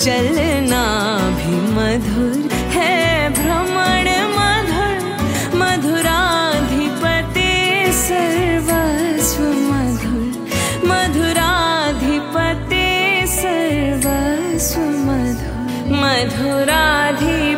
चलना भी मधुर है भ्रमण मधुर, मधुराधिपति सर्वस्व मधुर, मधुराधिपति सर्वस्व मधुर, मधुराधिपति